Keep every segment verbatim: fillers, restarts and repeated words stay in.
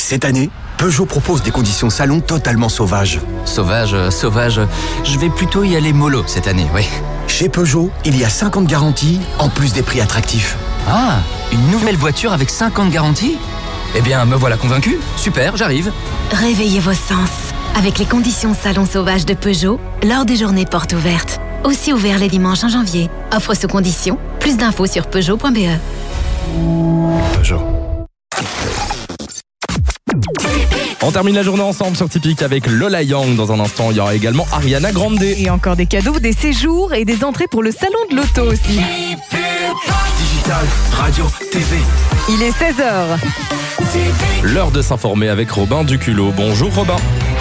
Cette année, Peugeot propose des conditions salon totalement sauvages. Sauvage, euh, sauvage, je vais plutôt y aller mollo cette année, oui. Chez Peugeot, il y a cinquante garanties, en plus des prix attractifs. Ah, une nouvelle voiture avec cinquante garanties ? Eh bien, me voilà convaincu. Super, j'arrive. Réveillez vos sens avec les conditions salon sauvage de Peugeot lors des journées portes ouvertes. Aussi ouvert les dimanches en janvier. Offre sous conditions. Plus d'infos sur peugeot point b e. Peugeot. On termine la journée ensemble sur Typique avec Lola Young. Dans un instant, il y aura également Ariana Grande. Et encore des cadeaux, des séjours et des entrées pour le salon de l'auto aussi. Digital, radio, T V. Il est seize heures. L'heure de s'informer avec Robin Duculot. Bonjour Robin.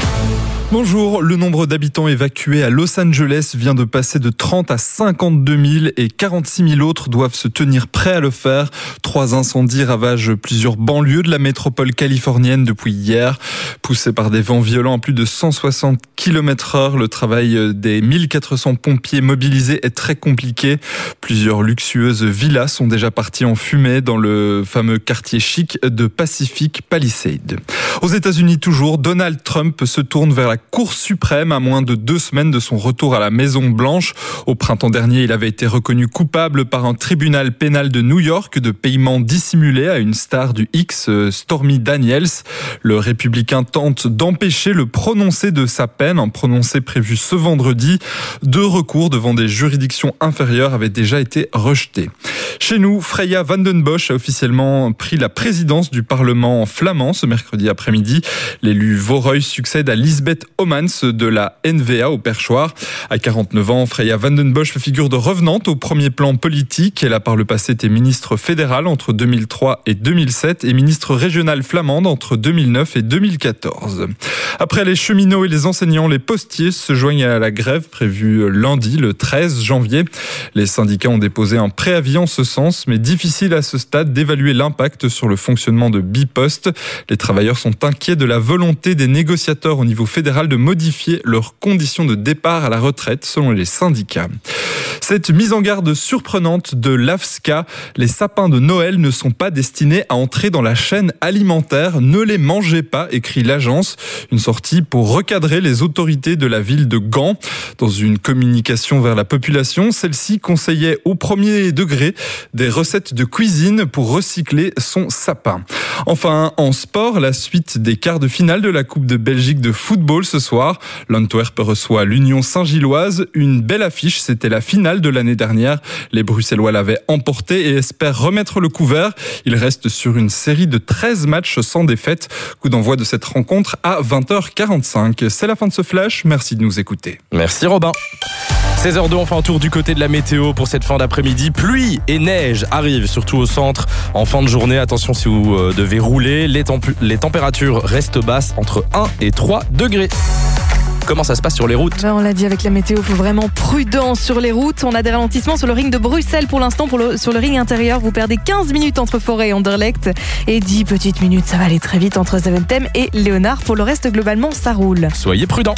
Bonjour, le nombre d'habitants évacués à Los Angeles vient de passer de trente à cinquante-deux mille et quarante-six mille autres doivent se tenir prêts à le faire. Trois incendies ravagent plusieurs banlieues de la métropole californienne depuis hier. Poussé par des vents violents à plus de cent soixante kilomètres heure, le travail des mille quatre cents pompiers mobilisés est très compliqué. Plusieurs luxueuses villas sont déjà parties en fumée dans le fameux quartier chic de Pacific Palisades. Aux États-Unis toujours, Donald Trump se tourne vers la Cour suprême à moins de deux semaines de son retour à la Maison-Blanche. Au printemps dernier, il avait été reconnu coupable par un tribunal pénal de New York de paiement dissimulé à une star du X, Stormy Daniels. Le républicain tente d'empêcher le prononcé de sa peine, un prononcé prévu ce vendredi. Deux recours devant des juridictions inférieures avaient déjà été rejetés. Chez nous, Freya van den Bosch a officiellement pris la présidence du Parlement flamand ce mercredi après-midi. L'élu Voreuil succède à Lisbeth Homans de la N V A au Perchoir. À quarante-neuf ans, Freya van den Bosch fait figure de revenante au premier plan politique. Elle a par le passé été ministre fédérale entre deux mille trois et deux mille sept et ministre régionale flamande entre deux mille neuf et deux mille quatorze. Après les cheminots et les enseignants, les postiers se joignent à la grève prévue lundi, le treize janvier. Les syndicats ont déposé un préavis en ce sens, mais difficile à ce stade d'évaluer l'impact sur le fonctionnement de Bipost. Les travailleurs sont inquiets de la volonté des négociateurs au niveau fédéral de modifier leurs conditions de départ à la retraite selon les syndicats. Cette mise en garde surprenante de l'A F S C A, les sapins de Noël ne sont pas destinés à entrer dans la chaîne alimentaire. Ne les mangez pas, écrit l'agence. Une sortie pour recadrer les autorités de la ville de Gand. Dans une communication vers la population, celle-ci conseillait au premier degré des recettes de cuisine pour recycler son sapin. Enfin, en sport, la suite des quarts de finale de la Coupe de Belgique de football ce soir. L'Antwerp reçoit l'Union Saint-Gilloise. Une belle affiche, c'était la finale de l'année dernière. Les Bruxellois l'avaient emporté et espèrent remettre le couvert. Ils restent sur une série de treize matchs sans défaite. Coup d'envoi de cette rencontre à vingt heures quarante-cinq. C'est la fin de ce flash. Merci de nous écouter. Merci Robin. seize heures deux, on fait un tour du côté de la météo pour cette fin d'après-midi. Pluie et neige arrivent surtout au centre en fin de journée. Attention si vous euh, devez rouler, les, temp- les températures restent basses entre un et trois degrés. Comment ça se passe sur les routes ? On l'a dit avec la météo, il faut vraiment prudence sur les routes. On a des ralentissements sur le ring de Bruxelles pour l'instant. Pour le, sur le ring intérieur, vous perdez quinze minutes entre Forêt et Anderlecht. Et dix petites minutes, ça va aller très vite entre Zaventem et Léonard. Pour le reste, globalement, ça roule. Soyez prudents.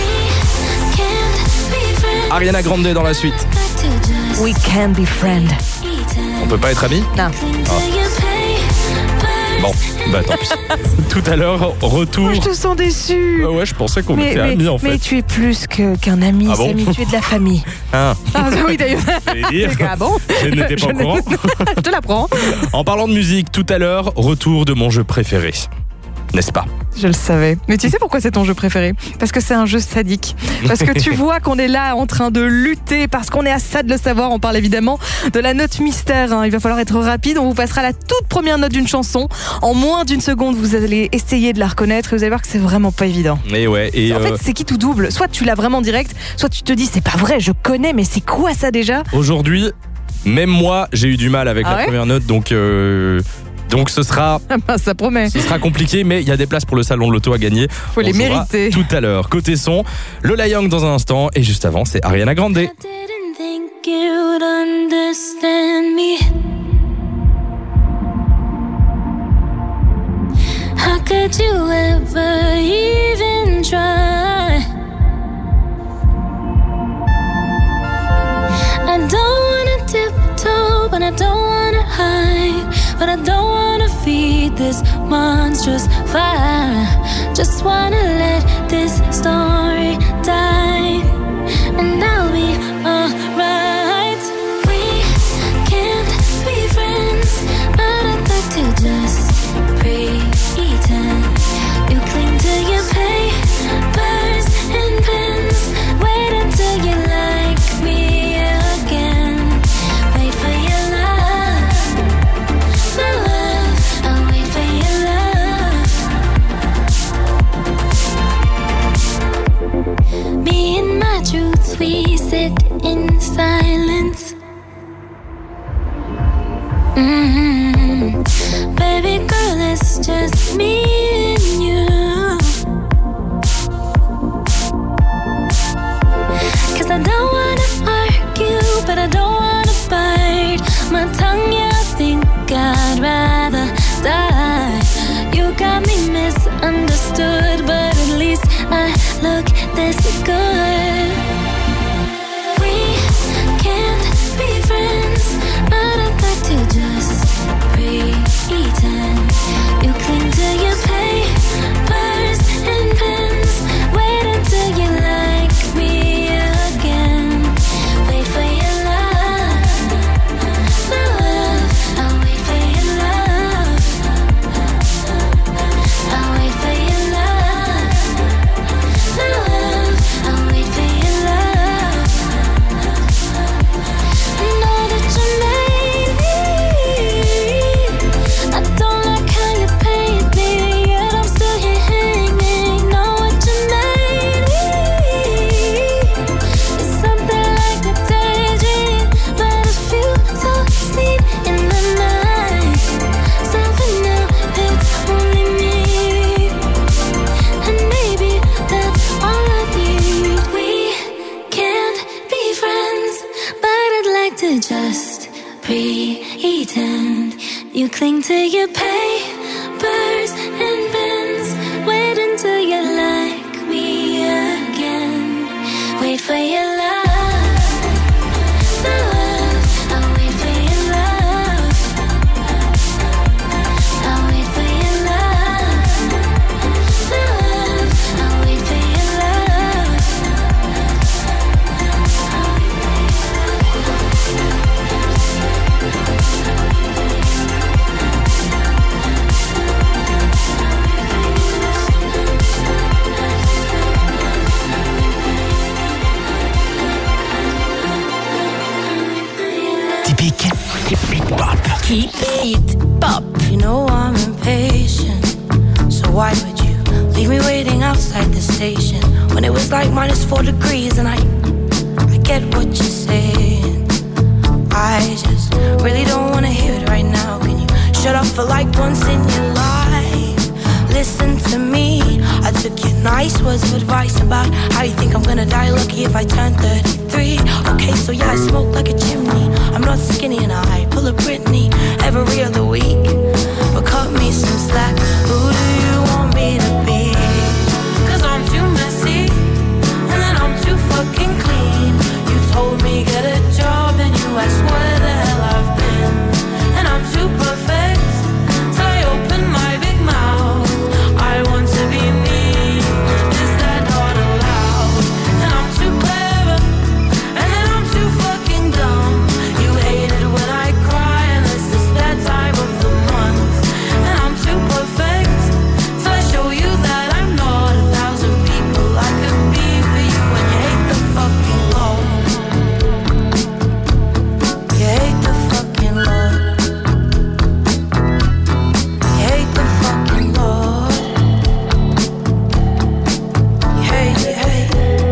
Ariana Grande dans la suite. We can be friends. On peut pas être amis ? Non. Ah. Bon, bah tant pis. Tout à l'heure, retour. Moi, je te sens déçu. Euh, ouais, je pensais qu'on mais, était mais, amis en fait. Mais tu es plus que, qu'un ami, Ah bon Samy, tu es de la famille. Ah, Ah oui, d'ailleurs. dire. Ah bon ? Je n'étais pas au ne- courant. Je te l'apprends. En parlant de musique, tout à l'heure, retour de mon jeu préféré. N'est-ce pas ? Je le savais. Mais tu sais pourquoi c'est ton jeu préféré ? Parce que c'est un jeu sadique. Parce que tu vois qu'on est là en train de lutter, parce qu'on est à ça de le savoir. On parle évidemment de la note mystère. Hein. Il va falloir être rapide. On vous passera la toute première note d'une chanson. En moins d'une seconde, vous allez essayer de la reconnaître et vous allez voir que c'est vraiment pas évident. Et ouais. Et En euh, fait, c'est qui tout double. Soit tu l'as vraiment direct, soit tu te dis c'est pas vrai, je connais, mais c'est quoi ça déjà ? aujourd'hui, même moi, j'ai eu du mal avec Ah la ouais première note, donc. Euh... Donc ce sera, Ça promet. ce sera compliqué, mais il y a des places pour le salon de l'auto à gagner. Faut les On jouera mériter. tout à l'heure. Côté son, Lola Young dans un instant, et juste avant, c'est Ariana Grande. I didn't think you'd understand me. How could you ever even try? I don't wanna tiptoe, but I don't wanna hide. But I don't wanna feed this monstrous fire. Just wanna let this story die, and I'll be alright. We can't be friends, but I'd like to just pretend. You cling to your papers and pens. Wait until you like me again. Wait for your love, my love. I'll wait for your love. Me and my truths, we sit in silence. Mm-hmm. Baby girl, it's just me and you. Cause I don't wanna argue, but I don't wanna bite my tongue, yeah, I think I'd rather die. You got me misunderstood, but at least I look this good. We can't be friends, but I'd like to just pretend. You cling to your papers and pens. Wait until you like me again. Wait for your love, my love. I'll wait for your love. I'll wait for your love, my love. I'll wait for your love. Know that you made me. I don't like how you paint me, yet I'm still here hanging. Know what you made me. It's something like a daydream, but a few so seen in the night. So for now, it's only me, and maybe that's all I need. We can't be friends, but I'd like to just pretend. You cling to your papers and pens. Wait until you like me again. Wait for your love, my love. I'll wait for your love. I'll wait for your love, my love. I'll wait for your love. Typique. Keep it pop. Keep it pop. You know I'm impatient, so why would you leave me waiting outside the station when it was like minus four degrees? And I, I get what you're saying. I just really don't wanna hear it right now. Can you shut up for like once in your life? Listen to me. I took your nice words of advice about how you think I'm gonna die lucky if I turn thirty-three. Okay, so yeah, I smoke like a chimney. I'm not skinny and I pull a Britney every other week. But cut me some slack. Who do you want me to be? Cause I'm too messy, and then I'm too fucking clean. You told me get a job and you asked where the hell I've been. And I'm too perfect, so I open my big mouth. I want to be me, is that not allowed? And I'm too clever, and then I'm too fucking dumb. You hate it when I cry, and this is that time of the month. And I'm too perfect, so I show you that I'm not a thousand people I could be for you. When you hate the fucking Lord, you hate the fucking Lord, you hate the fucking Lord. Hey, hey.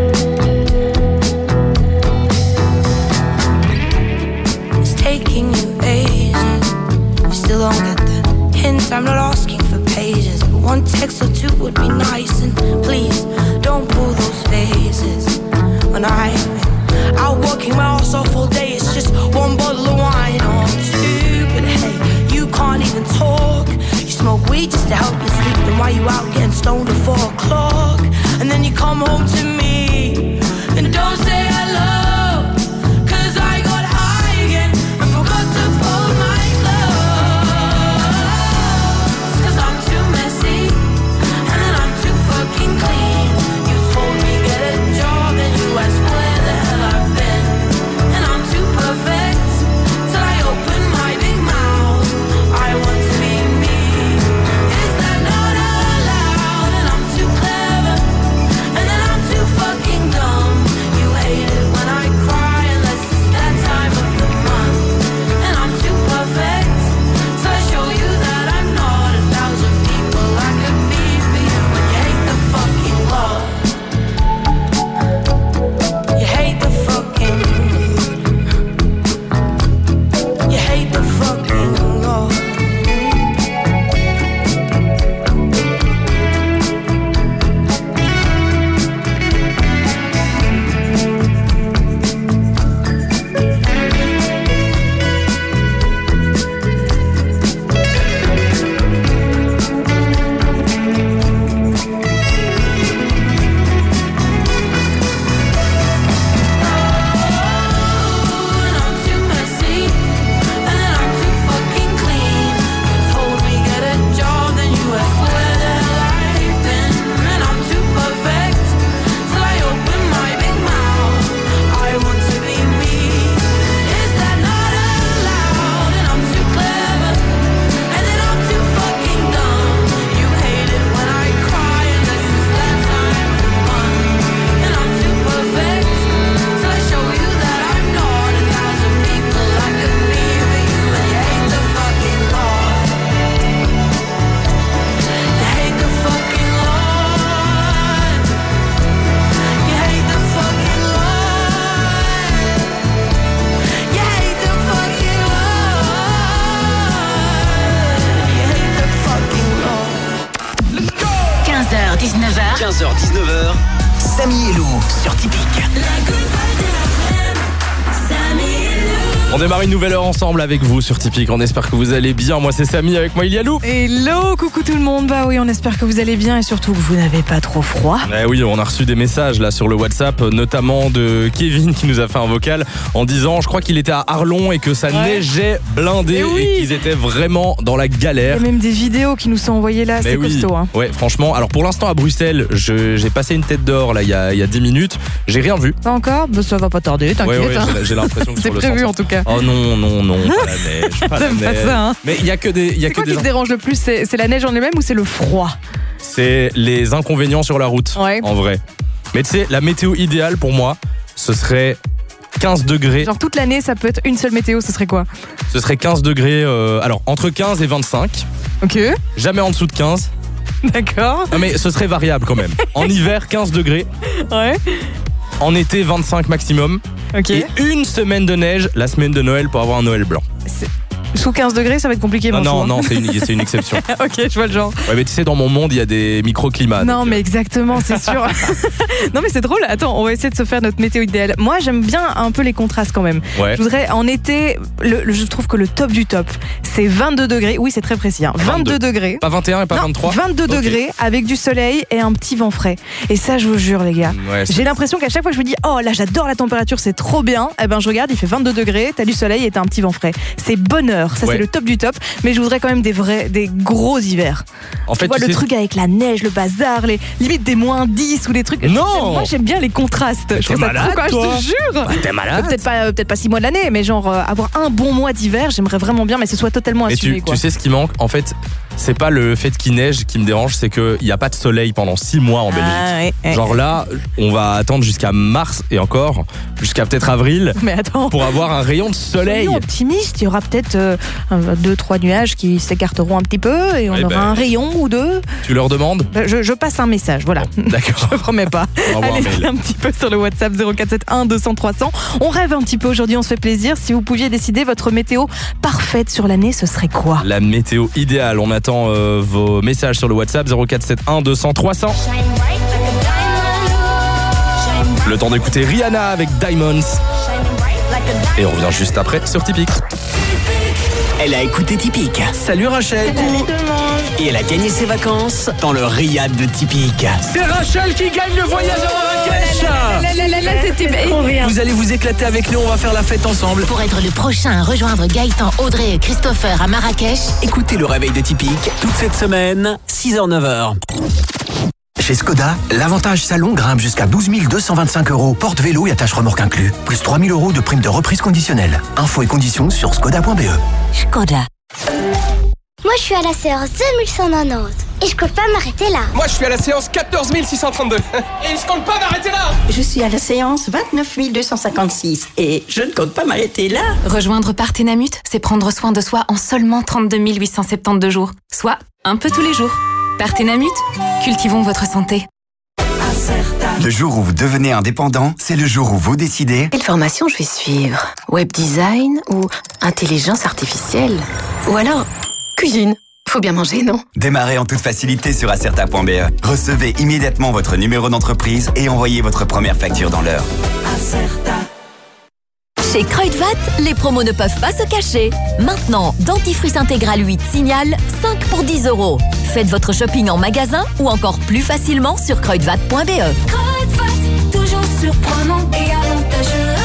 It's taking you ages. You still don't get the hint. I'm not asking for pages, but one text or two would be nice. And please don't pull those faces. When I've been out working my ass off all day, it's just one bottle of wine or two. But hey, you can't even talk. You smoke weed just to help you sleep. Then why you out getting stoned at four o'clock? And then you come home to me and don't say hello. Cause I got high again and forgot to fold my clothes. Cause I'm too quinze heures dix-neuf heures, Samy et Lou sur Typique. On démarre une nouvelle heure ensemble avec vous sur Typique. On espère que vous allez bien. Moi, c'est Samy, avec moi, il y a Lou. Hello, coucou tout le monde. Bah oui, on espère que vous allez bien et surtout que vous n'avez pas trop froid. Eh oui, on a reçu des messages là sur le WhatsApp, notamment de Kevin qui nous a fait un vocal en disant, je crois qu'il était à Arlon et que ça Ouais. neigeait blindé Et oui. et qu'ils étaient vraiment dans la Il y galère. a même des vidéos qui nous sont envoyées là, Mais c'est oui, costaud. Hein. ouais, franchement. Alors pour l'instant à Bruxelles, je- j'ai passé une tête d'or là il y a, il y a dix minutes. J'ai rien vu. Pas encore bah, ça va pas tarder, t'inquiète. Ouais, ouais, hein. j'ai- j'ai l'impression que C'est sur le prévu sens- en tout cas. Oh non, non, non, pas la neige, pas la T'aimes pas neige. ça, hein. Mais il y a que des, il y a C'est que quoi des qui te dérange le plus c'est, c'est la neige en elle-même ou c'est le froid? C'est les inconvénients sur la route, Ouais. en vrai. Mais tu sais, la météo idéale pour moi, ce serait quinze degrés. Genre toute l'année ça peut être une seule météo, ce serait quoi? Ce serait quinze degrés, euh, alors entre quinze et vingt-cinq, Ok, jamais en dessous de quinze. d'accord. Non mais ce serait variable quand même. En hiver, quinze degrés. Ouais, En été, vingt-cinq maximum. ok. Et une semaine de neige, la semaine de Noël pour avoir un Noël blanc. C'est- Sous quinze degrés, ça va être compliqué. Non, mon non, chou, non, hein. c'est une, c'est une exception. Ok, je vois le genre. Ouais, mais tu sais, dans mon monde, il y a des microclimats. Non, donc, mais exactement, c'est sûr. Non, mais c'est drôle. Attends, on va essayer de se faire notre météo idéale. Moi, j'aime bien un peu les contrastes quand même. euh, Ouais. Je voudrais, en été, le, le- je trouve que le top du top, c'est vingt-deux degrés. Oui, c'est très précis. Hein. vingt-deux degrés. Pas vingt et un et pas Non, vingt-trois. vingt-deux Ok. degrés avec du soleil et un petit vent frais. Et ça, je vous jure, les gars. Ouais, c'est- J'ai l'impression qu'à chaque fois que je me dis, oh là, j'adore la température, c'est trop bien. Eh ben, je regarde, il fait vingt-deux degrés, t'as du soleil et t'as un petit vent frais. C'est bonheur. Ça, Ouais. c'est le top du top. Mais je voudrais quand même des vrais, des gros hivers. En fait, Tu vois tu le sais- truc avec la neige, le bazar, les limite des moins dix ou des trucs. Non. Moi j'aime bien les contrastes. Je trouve ça malade, trop quoi, toi. je te jure. T'es malade. Peut-être pas, euh, peut-être pas six mois de l'année, mais genre euh, avoir un bon mois d'hiver, j'aimerais vraiment bien, mais ce soit totalement Mais assumé tu, quoi. tu sais ce qui manque en fait, c'est pas le fait qu'il neige qui me dérange, c'est qu'il n'y a pas de soleil pendant six mois en Belgique. Ah, ouais, ouais. Genre là, on va attendre jusqu'à mars et encore, jusqu'à peut-être avril, Mais attends. pour avoir un rayon de soleil. Soyons optimistes, il y aura peut-être euh, un- deux, trois nuages qui s'écarteront un petit peu et on Ouais, aura ben. un rayon ou deux. Tu leur demandes Ben, Je, je passe un message, voilà. D'accord. Je promets pas. On va envoyer un Allez, mail. un petit peu sur le WhatsApp zéro quatre sept un deux cents trois cents. On rêve un petit peu aujourd'hui, on se fait plaisir. Si vous pouviez décider votre météo parfaite sur l'année, ce serait quoi? La météo idéale, on attend euh, vos messages sur le WhatsApp zéro quatre sept un deux cents trois cents. Le temps d'écouter Rihanna avec Diamonds. Et on revient juste après sur Typique. Elle a écouté Typique. Salut Rachel. Et elle a gagné ses vacances dans le riad de Typique. C'est Rachel qui gagne le voyage à Marrakech. Là, là, là, là, c'était Vous allez vous éclater avec nous, on va faire la fête ensemble. Pour être le prochain à rejoindre Gaëtan, Audrey et Christopher à Marrakech, Écoutez le réveil de Typique toute cette semaine, six heures neuf heures. Chez Skoda, l'avantage salon grimpe jusqu'à douze mille deux cent vingt-cinq euros, porte-vélo et attache remorque inclus. Plus trois mille euros de prime de reprise conditionnelle. Infos et conditions sur skoda point b e. Skoda. Moi, je suis à la séance deux mille cent quatre-vingt-dix et je compte pas m'arrêter là. Moi, je suis à la séance quatorze mille six cent trente-deux. Et je compte pas m'arrêter là. Je suis à la séance vingt-neuf mille deux cent cinquante-six et je ne compte pas m'arrêter là. Rejoindre Partenamut, c'est prendre soin de soi en seulement trente-deux mille huit cent soixante-douze jours, soit un peu tous les jours. Partenamut, cultivons votre santé. Le jour où vous devenez indépendant, c'est le jour où vous décidez. Quelle formation je vais suivre? Web design ou intelligence artificielle? Ou alors cuisine? Faut bien manger, non? Démarrez en toute facilité sur acerta point b e. Recevez immédiatement votre numéro d'entreprise et envoyez votre première facture dans l'heure. chez Kruidvat, les promos ne peuvent pas se cacher. Maintenant, dentifrice intégral huit Signal, cinq pour dix euros. Faites votre shopping en magasin ou encore plus facilement sur kruidvat point b e. Kruidvat, toujours surprenant et avantageux.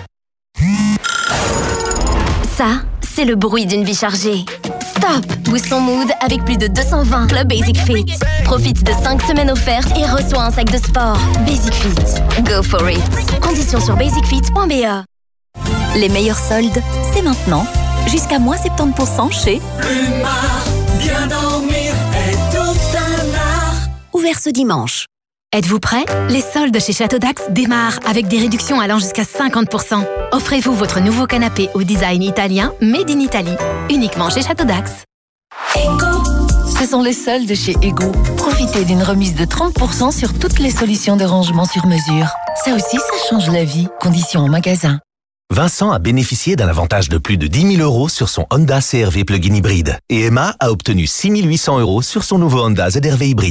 Ça, c'est le bruit d'une vie chargée. Stop! Boost ton mood avec plus de deux cent vingt Club Basic Fit. Profite de cinq semaines offertes et reçois un sac de sport. Basic Fit. Go for it. Conditions sur basic fit point b e. Les meilleurs soldes, c'est maintenant. Jusqu'à moins soixante-dix pour cent chez Plumard, bien dormir est tout un art. Ouvert ce dimanche. Êtes-vous prêts? Les soldes chez Château d'Axe démarrent avec des réductions allant jusqu'à cinquante pour cent. Offrez-vous votre nouveau canapé au design italien Made in Italy, uniquement chez Château d'Axe. Ce sont les soldes chez Ego. Profitez d'une remise de trente pour cent sur toutes les solutions de rangement sur mesure. Ça aussi, ça change la vie. Conditions en magasin. Vincent a bénéficié d'un avantage de plus de dix mille euros sur son Honda C R V plug-in hybride. Et Emma a obtenu six mille huit cents euros sur son nouveau Honda Z R V hybride.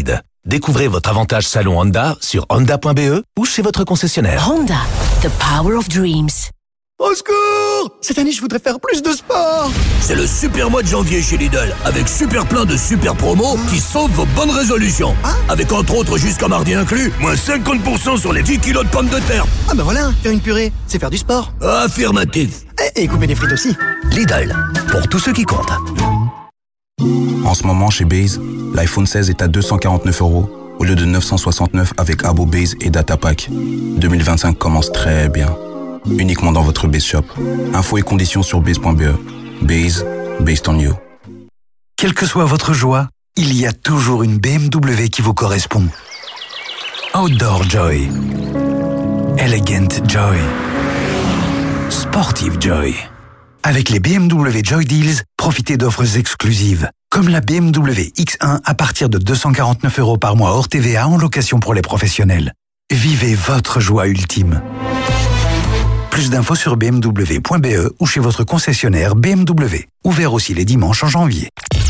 Découvrez votre avantage salon Honda sur honda point b e ou chez votre concessionnaire. Honda, the power of dreams. Au secours! Cette année, je voudrais faire plus de sport! C'est le super mois de janvier chez Lidl, avec super plein de super promos qui sauvent vos bonnes résolutions. Ah? Avec entre autres jusqu'à mardi inclus, moins cinquante pour cent sur les dix kilos de pommes de terre. Ah bah voilà, faire une purée, c'est faire du sport. Affirmatif. Et, et couper des frites aussi. Lidl, pour tous ceux qui comptent. En ce moment, chez Base, l'iPhone seize est à deux cent quarante-neuf euros au lieu de neuf cent soixante-neuf avec Abo Base et Data Pack. deux mille vingt-cinq commence très bien. Uniquement dans votre Base Shop. Infos et conditions sur base point b e. Base, based on you. Quelle que soit votre joie, il y a toujours une B M W qui vous correspond. Outdoor Joy. Elegant Joy. Sportive Joy. Avec les B M W Joy Deals, profitez d'offres exclusives, comme la B M W X un à partir de deux cent quarante-neuf euros par mois hors T V A en location pour les professionnels. Vivez votre joie ultime. Plus d'infos sur b m w point b e ou chez votre concessionnaire B M W. Ouvert aussi les dimanches en janvier.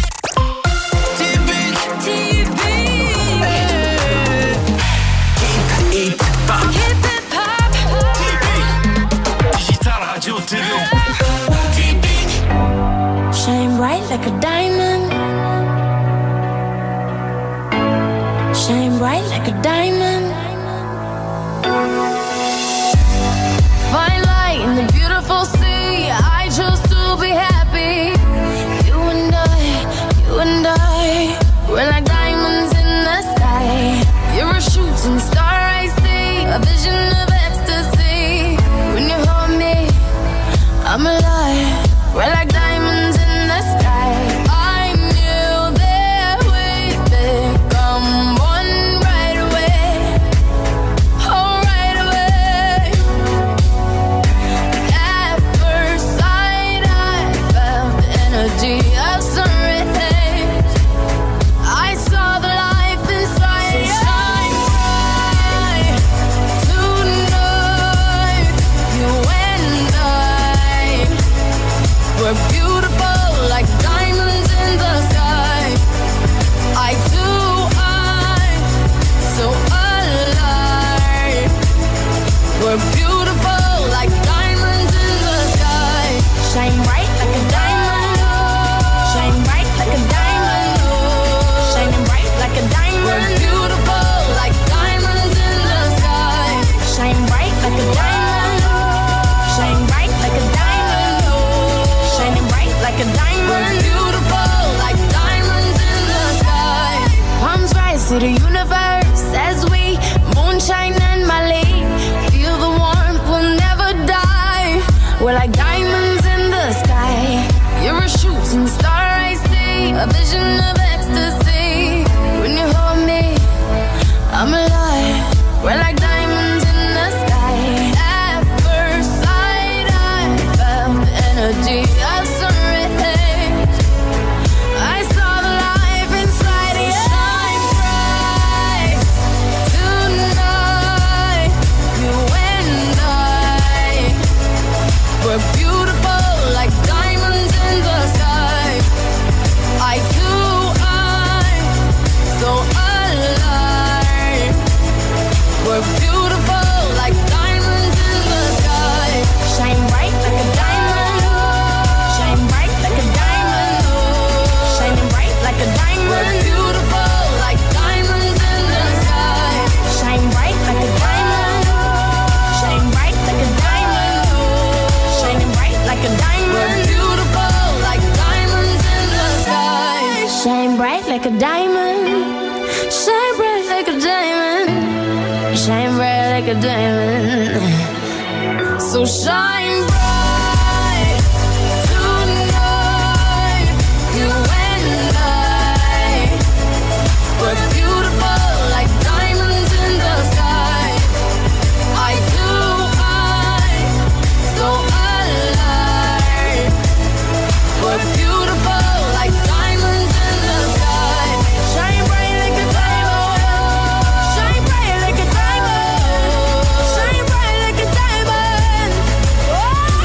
Shine bright like a diamond. Shine bright like a diamond. Fine light in the beautiful sea. I chose to be happy. You and I, you and I, we're like diamonds in the sky. You're a shooting star, I see, a vision of ecstasy. When you hold me, I'm alive. We're like diamonds in the sky. I knew that we'd become one right away. Oh, right away. At first sight, I felt the energy of sun rays. I saw the life inside you. Shine bright tonight. You and I, we're beautiful like diamonds in the sky. I too, I, so alive. We're beautiful like diamonds in the sky. Shine bright like a diamond. Shine bright like a diamond. Shining bright like a diamond. We're beautiful like diamonds in the sky. Shine bright like a diamond. Shine bright like a diamond. Shining bright like a diamond. We're beautiful like diamonds in the sky. Palms rise to the universe as we moonshine and Malay. Feel the warmth, we'll never die. We're like diamonds in the sky. You're a shooting star, I see, a vision of ecstasy. When you hold me, I'm alive. We're like diamonds in the sky. At first sight, I felt the energy of sun rays. I saw the life inside you. Shine bright tonight. You and I, we're beautiful like diamonds in the sky. I too, I, so alive. We're beautiful like diamonds in the sky. Shine bright like a diamond. Shine bright like a diamond. Shining bright like a diamond. We're beautiful like diamonds in the sky. Shine bright like a diamond. Shine bright like a diamond. Shining bright like a diamond. We're beautiful like diamonds in the sky. Shine bright like a diamond. Shine bright like a diamond. Shine bright like a diamond. So shine bright tonight. You and I, we're beautiful like diamonds in the sky. I too, I, so alive. We're beautiful like diamonds in the sky. Shine bright like a diamond. Shine bright like a diamond. Shine bright like a diamond. Oh,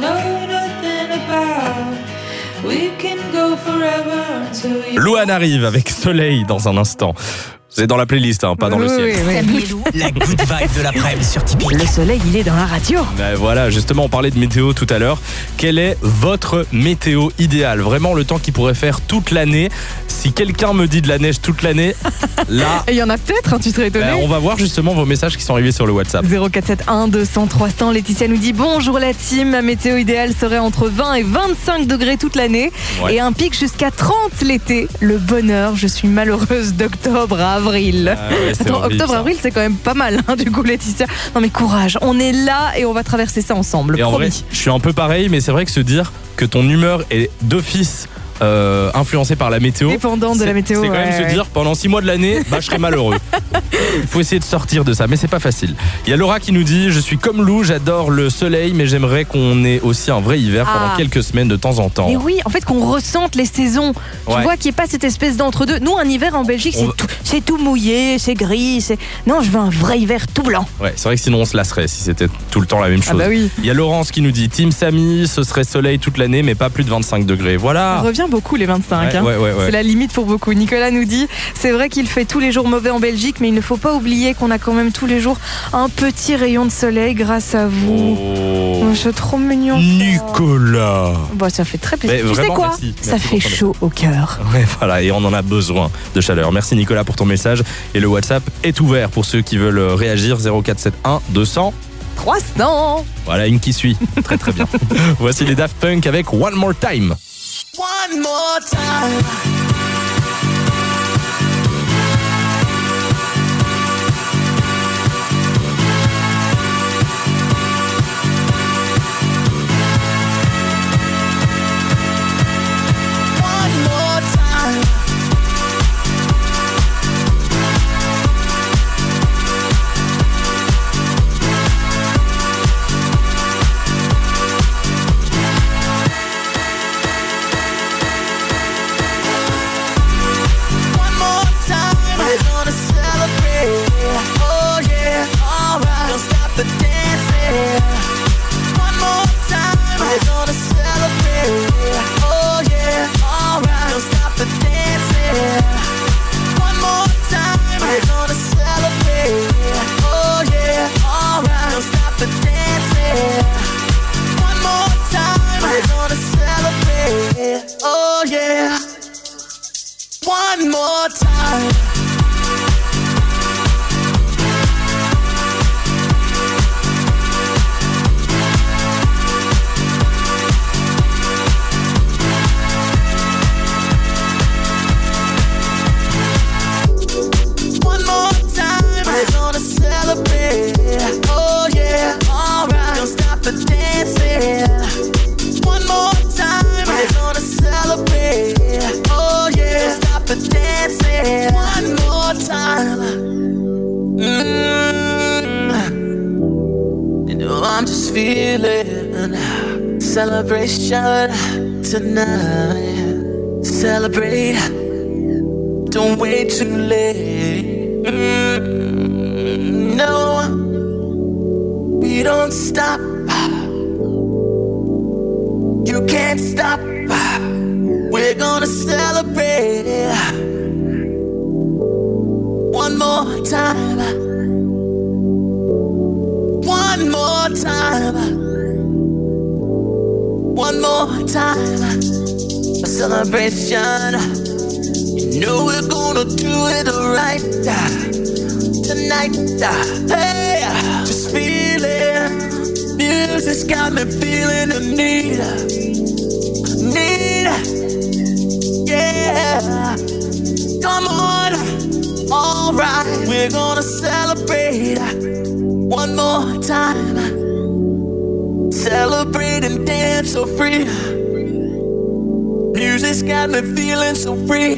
know nothing about. We can go forever until you. Louane arrive avec Soleil dans un instant. C'est dans la playlist, hein, pas dans Oui, le ciel. oui, oui. Samy et Lou. La good vibe de l'après-midi sur Tipeee. Le soleil, il est dans la radio. Ben voilà, justement, on parlait de météo tout à l'heure. Quelle est votre météo idéale? Vraiment le temps qui pourrait faire toute l'année. Si quelqu'un me dit de la neige toute l'année, là... Et il y en a peut-être, hein, tu serais étonné. ben, on va voir justement vos messages qui sont arrivés sur le WhatsApp. zéro quatre sept un deux cents trois cents. Laetitia nous dit bonjour la team, ma météo idéale serait entre vingt et vingt-cinq degrés toute l'année Ouais. et un pic jusqu'à trente l'été. Le bonheur, je suis malheureuse d'octobre à avril. Ah ouais, c'est Attends, horrible, octobre ça. avril c'est quand même pas mal hein, du coup Laetitia. Non mais courage, on est là et on va traverser ça ensemble. Et en vrai, promis. je suis un peu pareil, mais c'est vrai que se dire que ton humeur est d'office euh, influencée par la météo, Dépendant de c'est- la météo, c'est quand même ouais, se ouais. dire pendant six mois de l'année, bah, je serai malheureux. Il faut essayer de sortir de ça, mais c'est pas facile. Il y a Laura qui nous dit: je suis comme Lou, j'adore le soleil, mais j'aimerais qu'on ait aussi un vrai hiver pendant Ah. quelques semaines de temps en temps. Et oui, en fait qu'on ressente les saisons. Tu Ouais. vois qu'il n'y ait pas cette espèce d'entre-deux. Nous, un hiver en Belgique, On c'est va- tout, c'est tout mouillé, c'est gris. C'est... Non, je veux un vrai hiver tout blanc. Ouais, c'est vrai que sinon on se lasserait si c'était tout le temps la même chose. Ah bah oui. Il y a Laurence qui nous dit: Team Samy, ce serait soleil toute l'année, mais pas plus de vingt-cinq degrés. Voilà. Ça revient beaucoup les vingt-cinq. Ouais, hein. ouais, ouais, ouais. C'est la limite pour beaucoup. Nicolas nous dit c'est vrai qu'il fait tous les jours mauvais en Belgique, mais il ne faut pas oublier qu'on a quand même tous les jours un petit rayon de soleil grâce à vous. Oh. Oh, c'est trop mignon. ça. Nicolas. Bon, ça fait très plaisir. Mais Tu sais vraiment, quoi merci. Ça Merci fait pour ton chaud au cœur. Ouais, voilà, et on en a besoin de chaleur. Merci Nicolas pour ton message. Et le WhatsApp est ouvert pour ceux qui veulent réagir. zéro quatre sept un deux cents. trois cents. Voilà, une qui suit. Très très bien. Voici les Daft Punk avec One More Time. One more time. One more time. One more time, we're gonna celebrate. Oh yeah, alright. Don't stop the dancing. One more time, we're gonna celebrate. Oh yeah, alright. Don't stop the dancing. One more time, we're gonna celebrate. Oh yeah, alright. Don't stop the dancing. One more time, we're gonna celebrate. Oh yeah. One more time. One more time, we're gonna celebrate. Oh yeah, alright. Don't stop the dancing. One more time, we're gonna celebrate. Oh yeah, don't stop the dancing. One more time. Mm. You know I'm just feeling celebration tonight. Celebrate. Don't wait too late. Mm, no, we don't stop. You can't stop. We're gonna celebrate. One more time. One more time. One more time. A celebration. You know we're gonna do it right tonight. Hey, just feeling. Music's got me feeling the need. Need. Yeah. Come on. Alright. We're gonna celebrate one more time. Celebrate and dance so free. Music's got me feeling so free.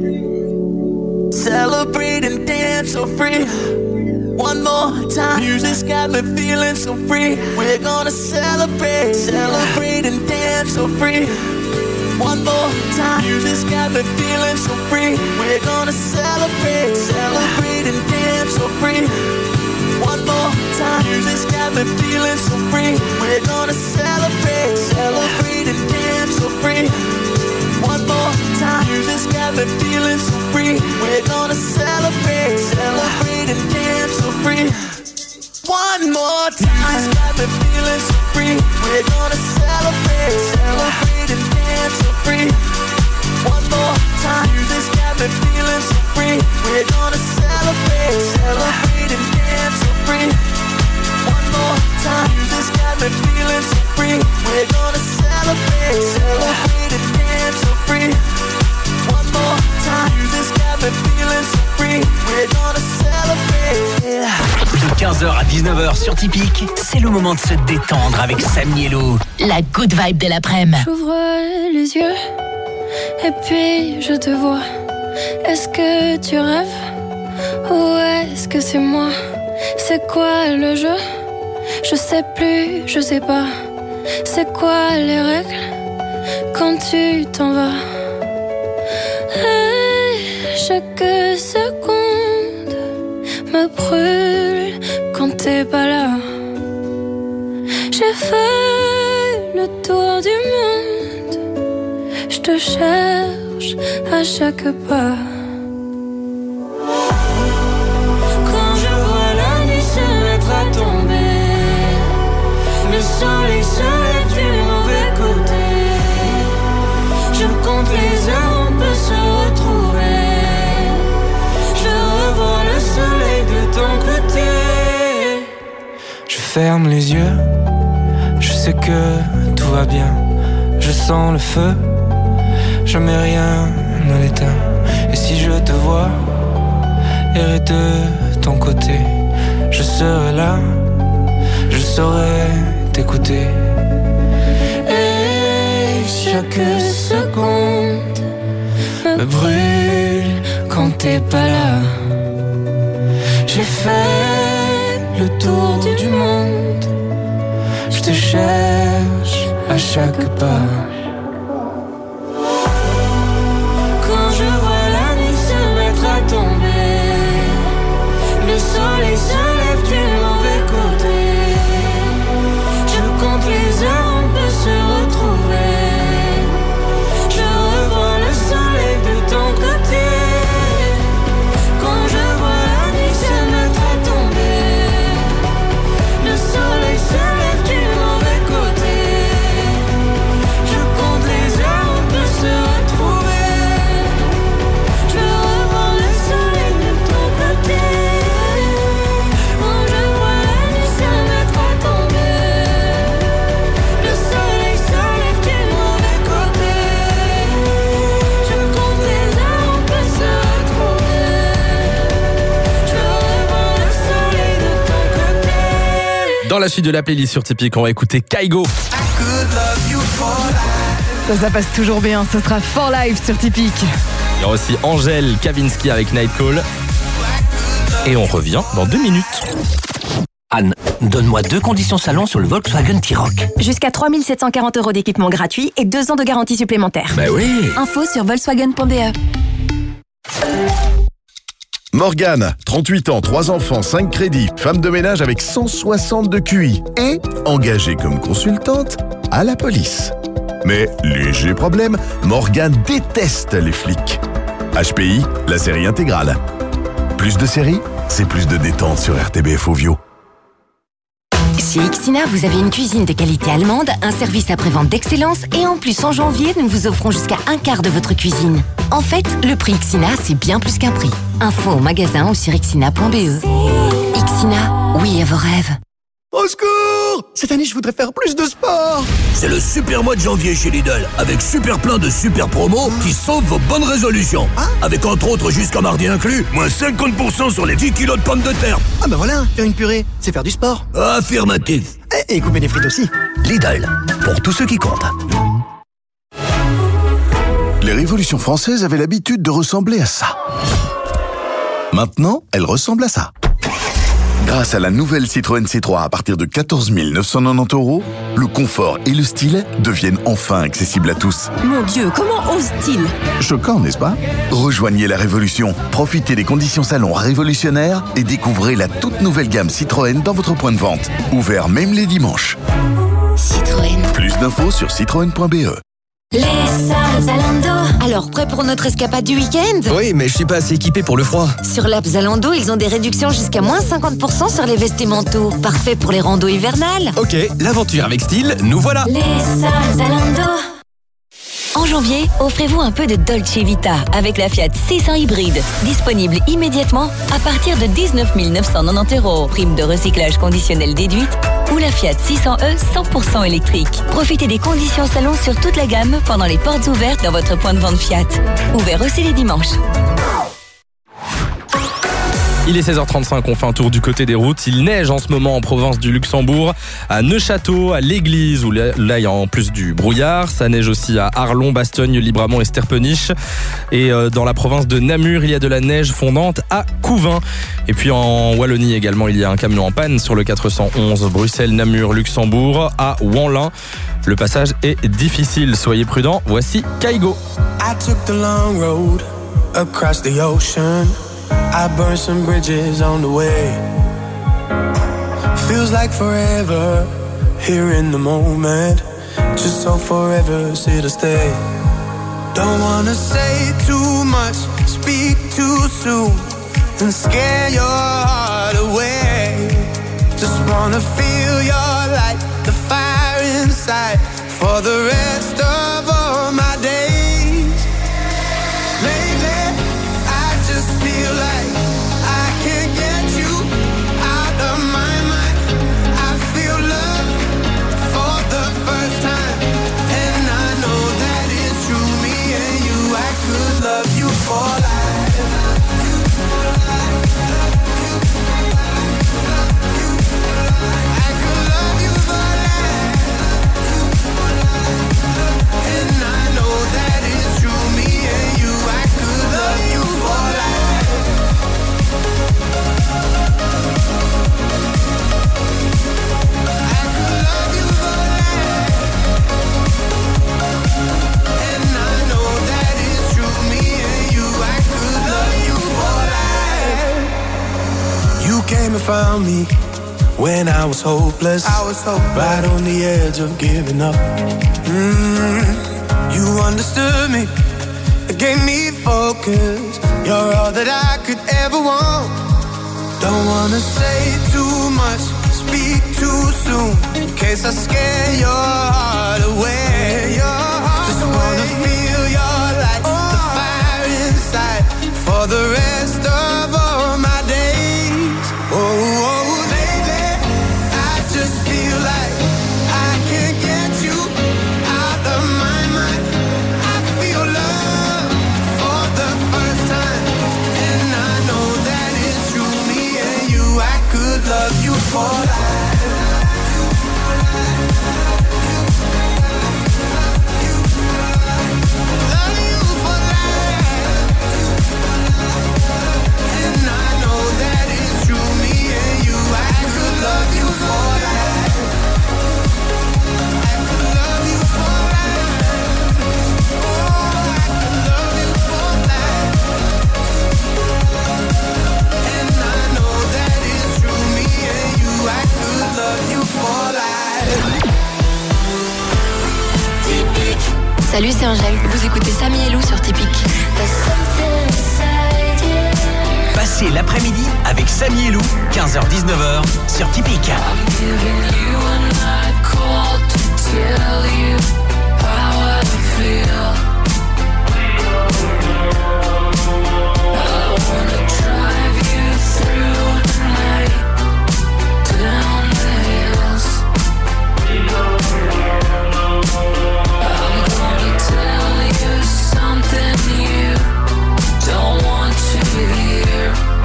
Celebrate and dance so free. One more time. Music's got me feeling so free. We're gonna celebrate. Celebrate and dance so free. One more time. Music's got me feeling so free. We're gonna celebrate. Celebrate and dance so free. One more time. Music's got me feeling so free. We're gonna celebrate. got me feeling so free. We're gonna celebrate, celebrate and dance so free. One more time. This got me feeling so free. We're gonna celebrate, celebrate and dance so free. One more time. This got me feeling so free. We're gonna celebrate, celebrate and dance so free. One more time. This got me feeling so free. We're gonna celebrate, celebrate and dance so free. One more time. This got me feeling so free. We're gonna celebrate. De quinze heures à dix-neuf heures sur Typique, c'est le moment de se détendre avec Samy et Lou. La good vibe de l'après-midi. J'ouvre les yeux et puis je te vois. Est-ce que tu rêves ou est-ce que c'est moi? C'est quoi le jeu? Je sais plus, je sais pas. C'est quoi les règles quand tu t'en vas? Et chaque seconde me brûle quand t'es pas là. J'ai fait le tour du monde, je te cherche à chaque pas. Quand je vois la nuit se mettre à tomber, le soleil se lève du mauvais côté. Je compte les heures, on peut se retrouver. Je revois le soleil de ton côté. Je ferme les yeux, je sais que tout va bien. Je sens le feu, jamais rien ne l'éteint. Et si je te vois errer de ton côté, je serai là, je saurai t'écouter. Et chaque seconde me brûle quand t'es pas là. J'ai fait le tour du monde, je te cherche à chaque pas. Quand je vois la nuit se mettre à tomber, le soleil se lève du mauvais côté. Je compte les heures, on peut se retrouver. Je revois le soleil de ton côté. Quand je vois la nuit se mettre à tomber, le soleil se lève du mauvais côté. Je compte les heures, on peut se retrouver. Je revois le soleil de ton côté. Quand je vois la nuit se mettre à tomber, le soleil se lève du mauvais côté. Je compte les heures, on peut se retrouver. Je revois le soleil de ton côté. Dans la suite de la playlist sur Typique, on va écouter Kaigo. Ça, ça passe toujours bien. Ce sera For Life sur Typique. Il y aura aussi Angèle Kavinsky avec Night Call. Et on revient dans deux minutes. Anne, donne-moi deux conditions salon sur le Volkswagen T-Roc. Jusqu'à trois mille sept cent quarante euros d'équipement gratuit et deux ans de garantie supplémentaire. Bah oui. Info sur volkswagen point b e. Morgane, trente-huit ans, trois enfants, cinq crédits, femme de ménage avec cent soixante de Q I et engagée comme consultante à la police. Mais léger problème, Morgane déteste les flics. H P I, la série intégrale. Plus de séries, c'est plus de détente sur R T B F Ovio. Chez Ixina, vous avez une cuisine de qualité allemande, un service après-vente d'excellence et en plus en janvier, nous vous offrons jusqu'à un quart de votre cuisine. En fait, le prix Ixina, c'est bien plus qu'un prix. Info au magasin ou sur ixina point b e. Ixina, oui à vos rêves. Au secours! Cette année, je voudrais faire plus de sport! C'est le super mois de janvier chez Lidl, avec super plein de super promos qui sauvent vos bonnes résolutions. Ah. Avec entre autres jusqu'à mardi inclus, moins cinquante pour cent sur les dix kilos de pommes de terre. Ah bah voilà, faire une purée, c'est faire du sport. Affirmatif. Et, et couper des frites aussi. Lidl, pour tous ceux qui comptent. Les révolutions françaises avaient l'habitude de ressembler à ça. Maintenant, elles ressemblent à ça. Grâce à la nouvelle Citroën C trois à partir de quatorze mille neuf cent quatre-vingt-dix euros, le confort et le style deviennent enfin accessibles à tous. Mon Dieu, comment ose-t-il? Choquant, n'est-ce pas? Rejoignez la révolution, profitez des conditions salon révolutionnaires et découvrez la toute nouvelle gamme Citroën dans votre point de vente. Ouvert même les dimanches. Citroën. Plus d'infos sur citroën point b e. Les soldes Zalando. Alors, prêt pour notre escapade du week-end? Oui, mais je suis pas assez équipé pour le froid. Sur l'app Zalando, ils ont des réductions jusqu'à moins cinquante pour cent sur les vestimentaires. Parfait pour les randos hivernales. Ok, l'aventure avec style, nous voilà. Les soldes Zalando. En janvier, offrez-vous un peu de Dolce Vita avec la Fiat six cents hybride. Disponible immédiatement à partir de dix-neuf mille neuf cent quatre-vingt-dix euros. Prime de recyclage conditionnelle déduite. Ou la Fiat six cents E cent pour cent électrique. Profitez des conditions salon sur toute la gamme pendant les portes ouvertes dans votre point de vente Fiat. Ouvert aussi les dimanches. Il est seize heures trente-cinq, on fait un tour du côté des routes. Il neige en ce moment en province du Luxembourg, à Neuchâteau, à l'église, où là il y a en plus du brouillard. Ça neige aussi à Arlon, Bastogne, Libramont et Sterpenich. Et dans la province de Namur, il y a de la neige fondante à Couvin. Et puis en Wallonie également, il y a un camion en panne sur le quatre cent onze Bruxelles, Namur, Luxembourg, à Wanlin. Le passage est difficile, soyez prudents. Voici Kaigo. I took the long road across the ocean. I burned some bridges on the way. Feels like forever here in the moment. Just so forever here to stay. Don't wanna say too much, speak too soon, and scare your heart away. Just wanna feel your light, the fire inside, for the rest of all my days. Lately, I just feel like I can't get you out of my mind. I feel love for the first time, and I know that it's true. Me and you, I could love you for life. I could love you for life, and I know that it's true. Me and you, I could love you for life. I could love you for life, and I know that it's true. Me and you, I could love you for life. You came and found me when I was hopeless. I was hopeless, right on the edge of giving up. Mm, you understood me, it gave me focus. You're all that I could ever want. Don't wanna say too much, speak too soon, in case I scare your heart away. Just wanna feel your light, the fire inside, for the rest of all my days. Oh, oh, baby, I just feel like I can't get you out of my mind. I feel love for the first time, and I know that it's true. Me and you, I could love you for life. Love you for life, and I know that it's true. Me and you, I could love you for life. I could love you for life. Oh, I could love you for life, and I know that it's true. Me and you, I could love you for life. Salut, c'est Angèle. Vous écoutez Samy et Lou sur Typique. Passez l'après-midi avec Samy et Lou, quinze heures dix-neuf heures sur Typique.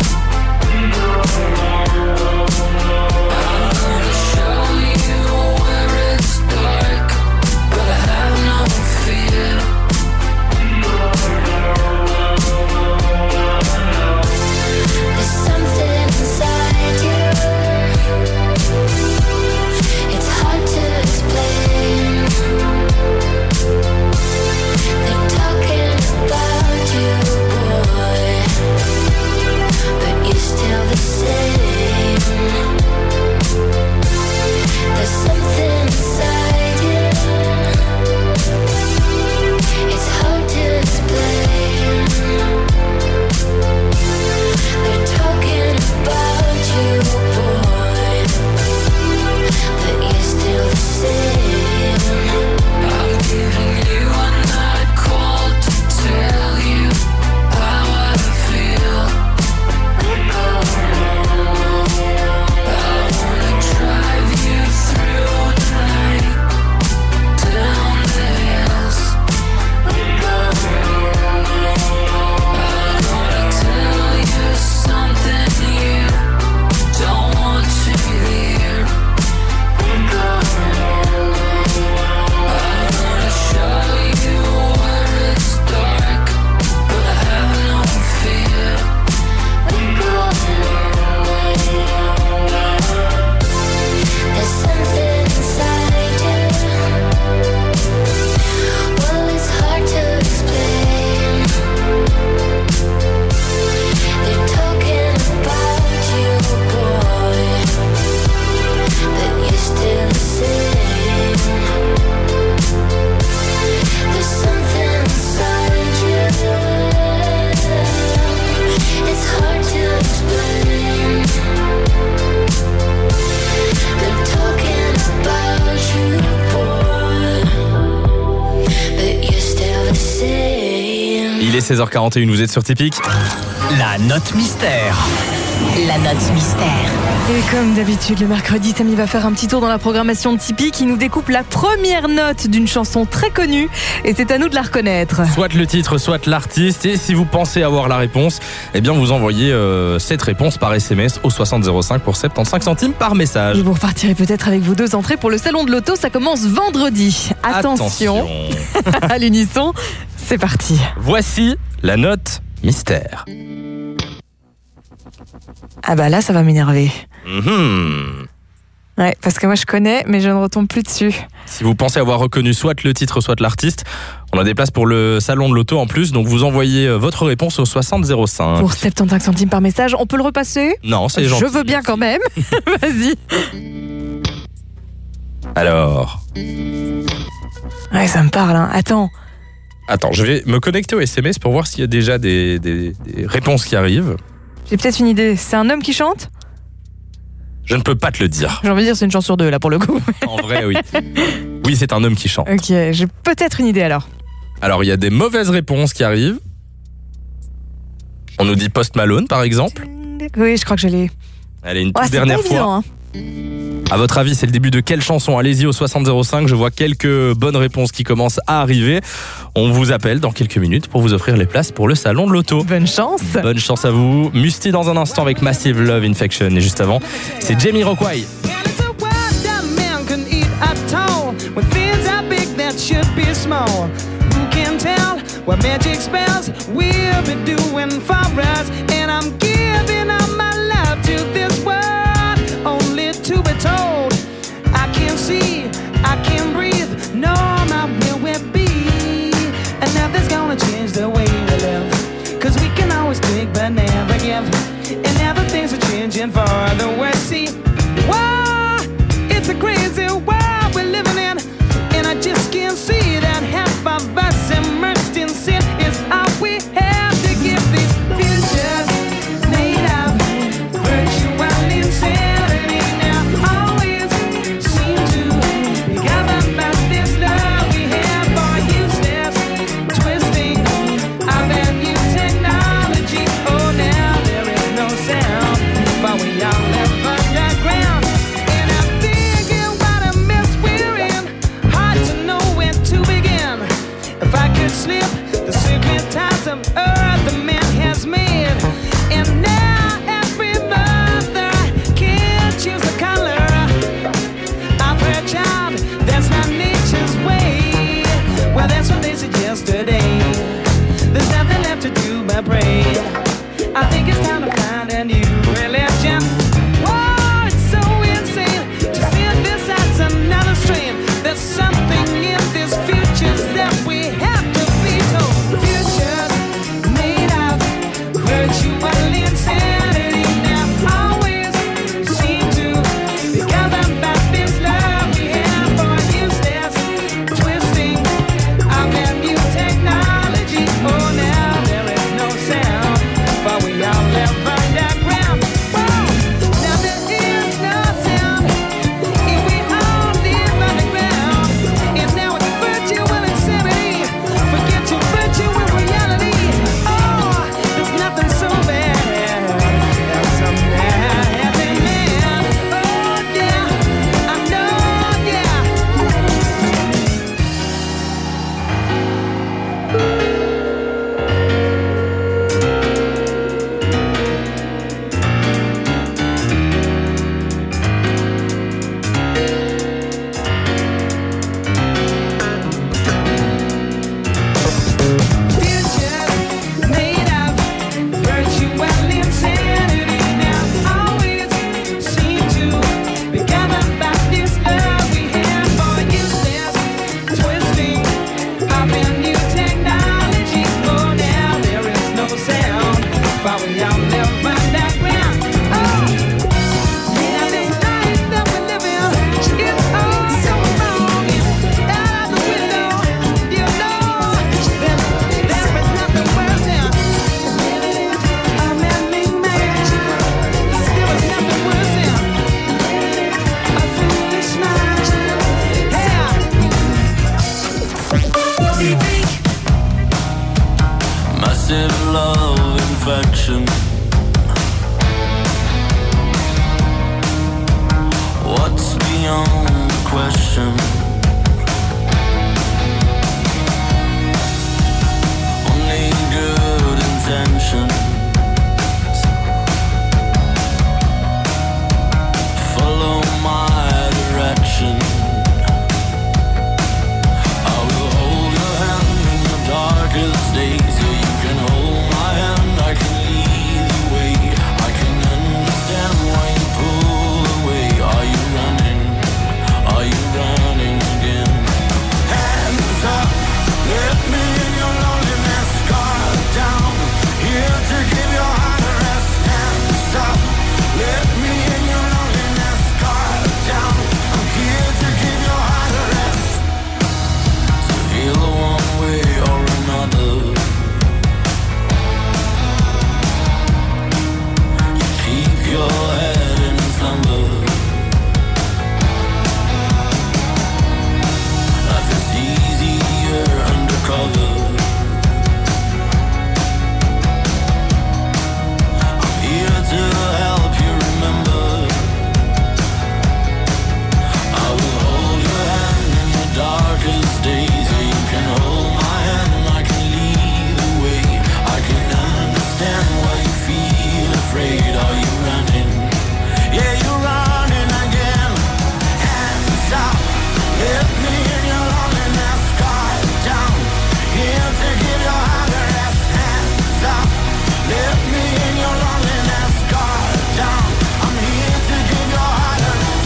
Show you seize heures quarante et une, vous êtes sur Typique. La note mystère. La note mystère. Et comme d'habitude, le mercredi, Samy va faire un petit tour dans la programmation de Tipeee qui nous découpe la première note d'une chanson très connue et c'est à nous de la reconnaître. Soit le titre, soit l'artiste. Et si vous pensez avoir la réponse, eh bien vous envoyez euh, cette réponse par S M S au soixante zéro cinq pour soixante-quinze centimes par message. Et vous repartirez peut-être avec vos deux entrées pour le salon de l'auto. Ça commence vendredi. Attention, Attention. À l'unisson, c'est parti. Voici la note mystère. Ah bah là, ça va m'énerver. Mmh. Ouais, parce que moi je connais, mais je ne retombe plus dessus. Si vous pensez avoir reconnu soit le titre, soit l'artiste, on a des places pour le salon de l'auto en plus, donc vous envoyez votre réponse au soixante zéro cinq. Pour soixante-quinze centimes par message, on peut le repasser ? Non, c'est gentil. Je veux bien quand même. Vas-y. Alors. Ouais, ça me parle, hein. Attends. Attends, je vais me connecter au S M S pour voir s'il y a déjà des, des, des réponses qui arrivent. J'ai peut-être une idée. C'est un homme qui chante ? Je ne peux pas te le dire. J'ai envie de dire c'est une chance sur deux là pour le coup. En vrai, oui. Oui, c'est un homme qui chante. Ok, j'ai peut-être une idée alors. Alors, il y a des mauvaises réponses qui arrivent. On nous dit Post Malone, par exemple. Oui, je crois que je l'ai. Allez, une toute ouais, dernière c'est pas fois. Évident, hein. À votre avis, c'est le début de quelle chanson ? Allez-y au soixante zéro cinq, je vois quelques bonnes réponses qui commencent à arriver. On vous appelle dans quelques minutes pour vous offrir les places pour le salon de l'auto. Bonne chance. Bonne chance à vous. Musti dans un instant avec Massive Love Infection. Et juste avant, c'est Jamiroquai. To be told, I can see, I can breathe, no, my will will be. And nothing's gonna change the way we live. Cause we can always take but never give. And now the things are changing for the worse. See, wow, it's a crazy world we're living in. And I just can't see that half of us immersed in sin is all we have to give these futures made of virtual insanity. Slip the secret ties of earth the man has made, and now every mother can choose the color of her child. That's not nature's way. Well, that's what they said yesterday. There's nothing left to do but pray. I think it's time to find a new religion. Whoa, it's so insane to see this as another strain. There's something in this future that we have. Virtual insanity now always seem to be governed by this love we have for useless twisting of their new technology. Oh, now there is no sound, for we all live underground. Whoa, now there is no sound if we all live underground. And now it's virtual insanity. Forget your virtual reality. Oh, there's nothing so bad. Massive love infection. What's beyond question? Only good intentions. Follow my direction. I will hold your hand in the darkest days. Yeah, you can hold my hand, I can lead the way. I can understand why you pull away. Are you running? Are you running again? Hands up, let me in your loneliness. Guard down, here to give your heart a rest. Hands up, let me in your loneliness. Guard down, I'm here to give your heart a rest. To feel one way or another. You keep your head in slumber. Life is easier undercover. I'm here to help you remember. I will hold your hand in the darkest days. Yeah, you can hold my hand and I can lead the way. I can understand why you feel afraid. Are you running? Yeah, you're running again. Hands up, let me in your loneliness. Guard down, here to give your heart a rest. Hands up, let me in your loneliness. Guard down, I'm here to give your heart a rest.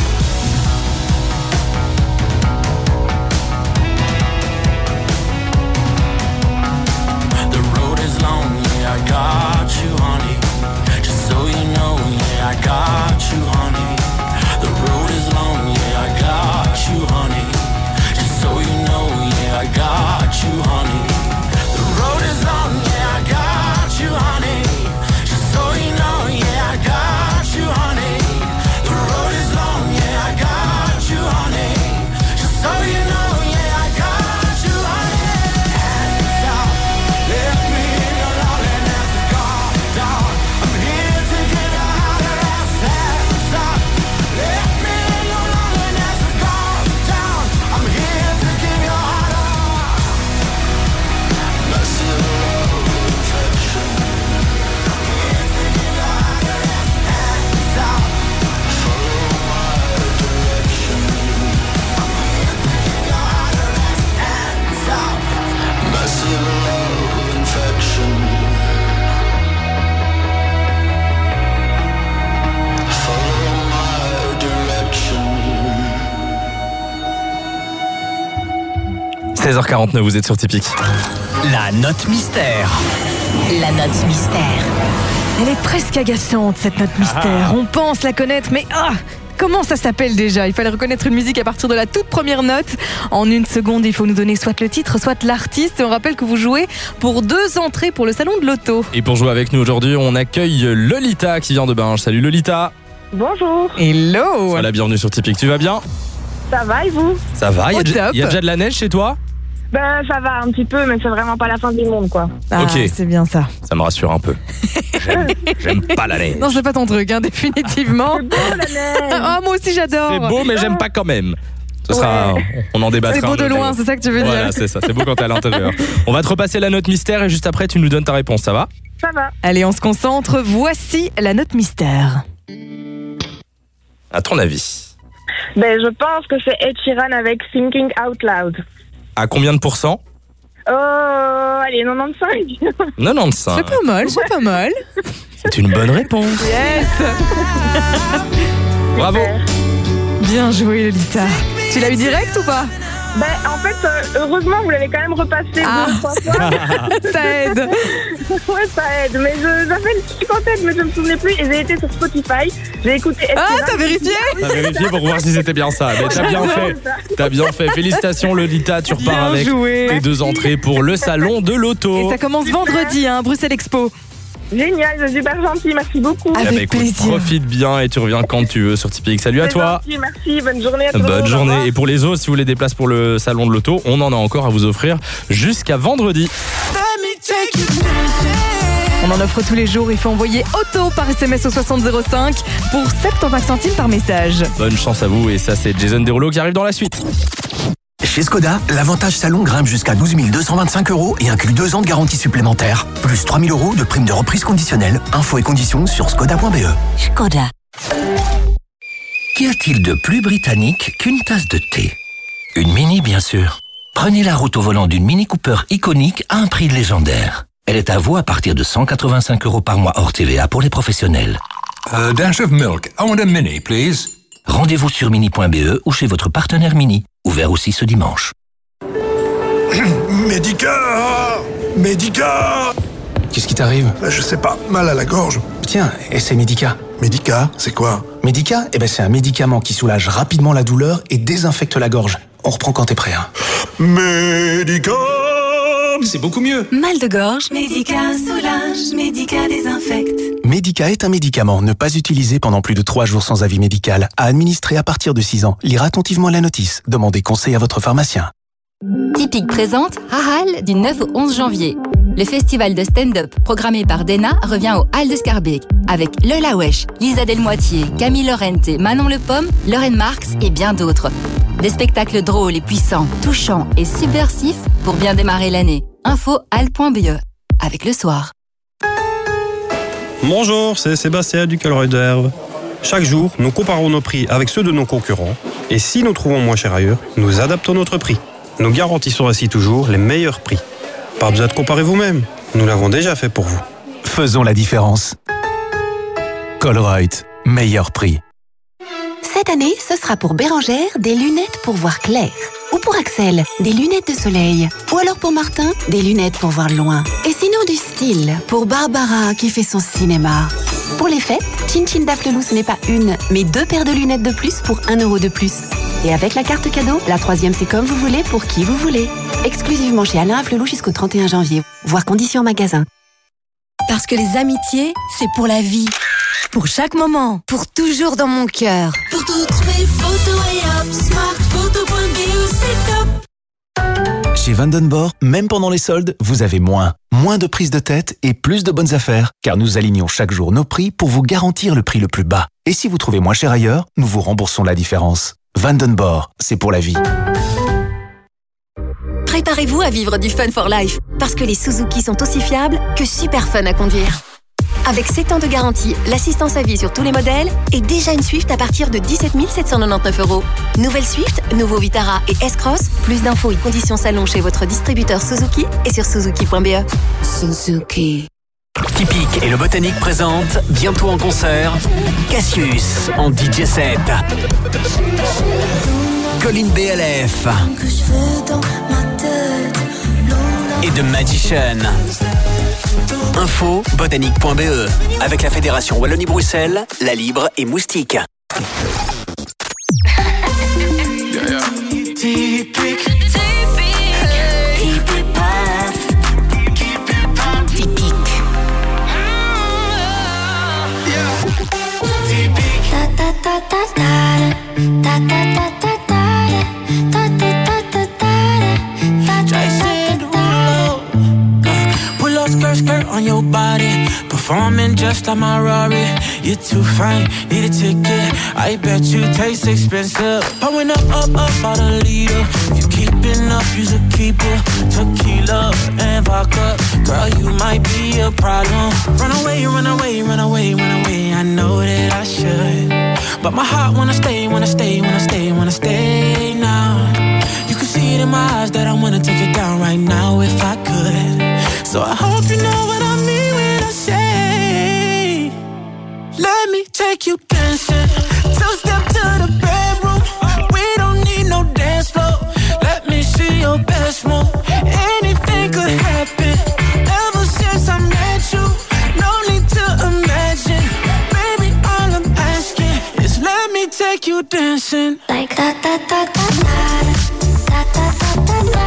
The road is long, yeah, I got you, honey. Just so you know, yeah, I got you, honey. The road is long, yeah, I got you, honey. Just so you know, yeah, I got you, honey. The road is long, yeah, I got you, honey. Just so you know, yeah, I got you, honey. The road is long, yeah, I got you, honey. Just so you know, yeah, I got you, honey. Hands up, let me in your loneliness. Guard down, I'm here to give your heart a rest. Hands up, let me in your loneliness. Guard down, I'm here to give your heart a massive love infection. Here to give your heart a rest. Hands up, follow my direction. I'm here to give your heart a rest. Hands up, massive love infection. Follow my direction. seize heures quarante-neuf, vous êtes sur Typique. La note mystère. La note mystère. Elle est presque agaçante, cette note mystère. Ah. On pense la connaître, mais ah, comment ça s'appelle déjà? Il fallait reconnaître une musique à partir de la toute première note. En une seconde, il faut nous donner soit le titre, soit l'artiste. Et on rappelle que vous jouez pour deux entrées pour le salon de l'auto. Et pour jouer avec nous aujourd'hui, on accueille Lolita qui vient de Binge. Salut Lolita. Bonjour. Hello. Sois la bienvenue sur Typique. Tu vas bien? Ça va et vous? Ça va? Il y, a Au déjà- top. il y a déjà de la neige chez toi? Ben ça va un petit peu, mais c'est vraiment pas la fin du monde quoi. Ah, Ok. c'est bien ça. Ça me rassure un peu. J'aime, j'aime pas la neige. Non, c'est pas ton truc, hein, définitivement. C'est beau la neige. Ah, moi aussi j'adore. C'est beau, mais j'aime pas quand même. Ce sera, on en débattra. C'est beau un de autre loin, jour. c'est ça que tu veux Voilà, dire. c'est ça. C'est beau quand t'es à l'intérieur. On va te repasser la note mystère et juste après, tu nous donnes ta réponse. Ça va? Ça va. Allez, on se concentre. Voici la note mystère. À ton avis, Ben je pense que c'est Ed Sheeran avec Thinking Out Loud. à combien de pourcents? Oh, allez, quatre-vingt-quinze. quatre-vingt-quinze. C'est pas mal, c'est pas mal. C'est une bonne réponse. Yes. Bravo. Bien joué, Lolita. Tu l'as eu direct ou pas? Ben, en fait, euh, heureusement, vous l'avez quand même repassé Ah. deux, trois fois. Ça aide. Ouais, ça aide. Mais je- j'avais le truc en tête, mais je me souvenais plus. Et j'ai été sur Spotify. J'ai écouté. Ed Ah, Sheeran. t'as vérifié? T'as vérifié pour voir si c'était bien ça. Mais t'as bien fait. T'as bien fait. Félicitations Lolita, tu repars Bien avec joué. tes deux entrées pour le salon de l'auto. Et ça commence vendredi, hein, Bruxelles Expo. Génial, c'est super gentil. Merci beaucoup. Eh ben, Avec écoute, plaisir. profite bien et tu reviens quand tu veux sur Typique. Salut à C'est toi. gentil, merci. Bonne journée à tout le monde. Bonne Au journée. revoir. Et pour les autres, si vous voulez des places pour le salon de l'auto, on en a encore à vous offrir jusqu'à vendredi. Let me take you dancing. On en offre tous les jours. Il faut envoyer auto par S M S au soixante zéro cinq pour soixante-quinze centimes par message. Bonne chance à vous et ça c'est Jason Derulo qui arrive dans la suite. Chez Skoda, l'avantage salon grimpe jusqu'à douze mille deux cent vingt-cinq euros et inclut deux ans de garantie supplémentaire. Plus trois mille euros de prime de reprise conditionnelle. Infos et conditions sur skoda point b e. Skoda. Qu'y a-t-il de plus britannique qu'une tasse de thé? Une Mini, bien sûr. Prenez la route au volant d'une Mini Cooper iconique à un prix légendaire. Elle est à vous à partir de cent quatre-vingt-cinq euros par mois hors T V A pour les professionnels. A dash of milk. I want a Mini, please. Rendez-vous sur mini point b e ou chez votre partenaire Mini. Ouvert aussi ce dimanche. Médica Médica Qu'est-ce qui t'arrive? Bah, je sais pas, mal à la gorge. Tiens, essaie Médica. Médica, c'est quoi? Médica, eh ben c'est un médicament qui soulage rapidement la douleur et désinfecte la gorge. On reprend quand t'es prêt. Hein. Médica C'est beaucoup mieux. Mal de gorge. Médica soulage, Médica désinfecte. Médica est un médicament. Ne pas utiliser pendant plus de trois jours sans avis médical. À administrer à partir de six ans. Lire attentivement la notice. Demandez conseil à votre pharmacien. Typique présente Rahal du neuf au onze janvier. Le festival de stand-up programmé par Dena revient au Hall de Scarbeck avec Lola Wesh, Lisa Delmoitier, Camille Laurente, Manon Le Pomme, Lorraine Marx et bien d'autres. Des spectacles drôles et puissants, touchants et subversifs pour bien démarrer l'année. Info hall point b e avec le soir. Bonjour, c'est Sébastien du Calroy de Herve. Chaque jour, nous comparons nos prix avec ceux de nos concurrents et si nous trouvons moins cher ailleurs, nous adaptons notre prix. Nous garantissons ainsi toujours les meilleurs prix. Pas besoin de comparer vous-même, nous l'avons déjà fait pour vous. Faisons la différence. Colruyt, meilleur prix. Cette année, ce sera pour Bérangère des lunettes pour voir clair. Ou pour Axel, des lunettes de soleil. Ou alors pour Martin, des lunettes pour voir loin. Et sinon du style, pour Barbara qui fait son cinéma. Pour les fêtes, Chin Chin d'Afflelou, ce n'est pas une, mais deux paires de lunettes de plus pour un euro de plus. Et avec la carte cadeau, la troisième c'est comme vous voulez pour qui vous voulez. Exclusivement chez Alain Afflelou jusqu'au trente et un janvier. Voir conditions en magasin. Parce que les amitiés, c'est pour la vie. Pour chaque moment. Pour toujours dans mon cœur. Pour toutes mes photos et hop, smartphoto point b e, c'est top. Chez Vandenborg, même pendant les soldes, vous avez moins. Moins de prises de tête et plus de bonnes affaires. Car nous alignons chaque jour nos prix pour vous garantir le prix le plus bas. Et si vous trouvez moins cher ailleurs, nous vous remboursons la différence. Vandenborg, c'est pour la vie. Préparez-vous à vivre du fun for life. Parce que les Suzuki sont aussi fiables que super fun à conduire. Avec sept ans de garantie, l'assistance à vie sur tous les modèles et déjà une Swift à partir de dix-sept mille sept cent quatre-vingt-dix-neuf euros. Nouvelle Swift, nouveau Vitara et S-Cross. Plus d'infos et conditions salon chez votre distributeur Suzuki et sur suzuki point b e. Suzuki. Typique et le Botanique présente bientôt en concert Cassius en D J set. Colin B L F et The Magician. Info botanique point b e avec la Fédération Wallonie-Bruxelles, La Libre et Moustique. Typique. Pull up skirt, skirt on your body. Performing just like my Rari. You're too fine, need a ticket. I bet you taste expensive. Pouring up, up, up, about a liter. If you keeping up, you should keep it. Tequila and vodka. Girl, you might be a problem. Run away, run away, run away, run away. I know that I should. But my heart wanna stay, wanna stay, wanna stay, wanna stay now. You can see it in my eyes that I wanna take it down right now if I could. So I hope you know what I mean when I say, let me take you dancing. Two step to the bedroom. We don't need no dance floor. Let me see your best move. Anything could happen. Ever since I met you, no need to imagine. Baby, all I'm asking is let me take you dancing. Like da da da da da da da da da da.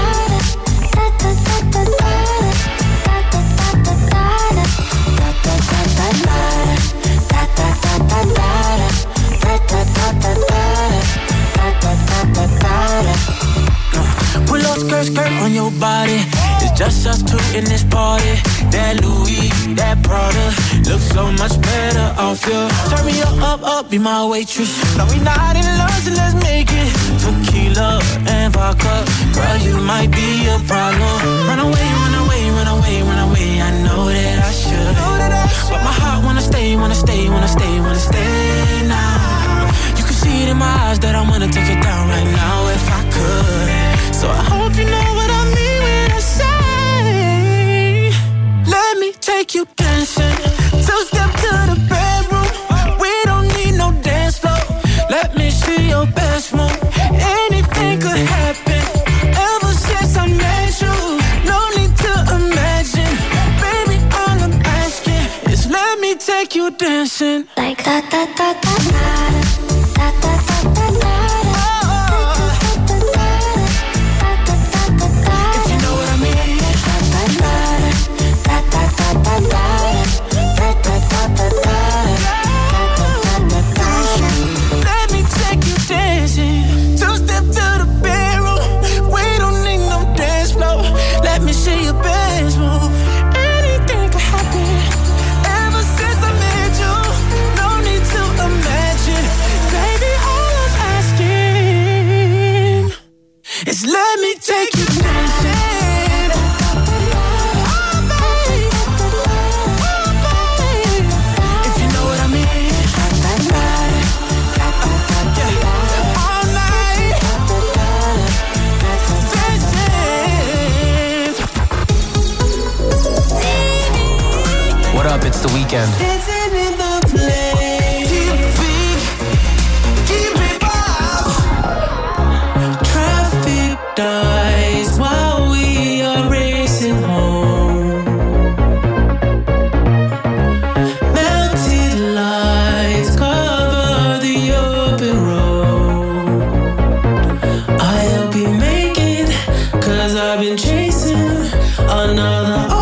Pull up skirt, skirt on your body. It's Just us two in this party. That Louis, that Prada, looks so much better off you. Turn me up, up, up, be my waitress. No, we not in love, so let's make it tequila and vodka. Girl, you might be a problem. Run away, run away, run away, run away. I know that I should, but my heart wanna stay, wanna stay, wanna stay, wanna stay now. You can see it in my eyes that I wanna take it down right now if I could. So I hope you know what I mean when I say, let me take you dancing. Two step to the bedroom. We don't need no dance floor. Let me see your best move. Anything could happen. Ever since I met you, no need to imagine. Baby, all I'm asking is let me take you dancing. Like da da da da da da da da da da. If you know what I mean. Da da da da da da da da da da. Let me take you dancing. Two step to the bedroom. We don't need no dance floor. Let me see your best move. Anything could happen. Ever since I met you, no need to imagine. Baby, all I'm asking is let me take you dancing. If you know what I mean. All night. What up? It's The Weeknd. Dancing in the place. Keep it, keep it up. Traffic dies while we are racing home. Melted lights cover the open road. I hope you make it, 'cause I've been chasing another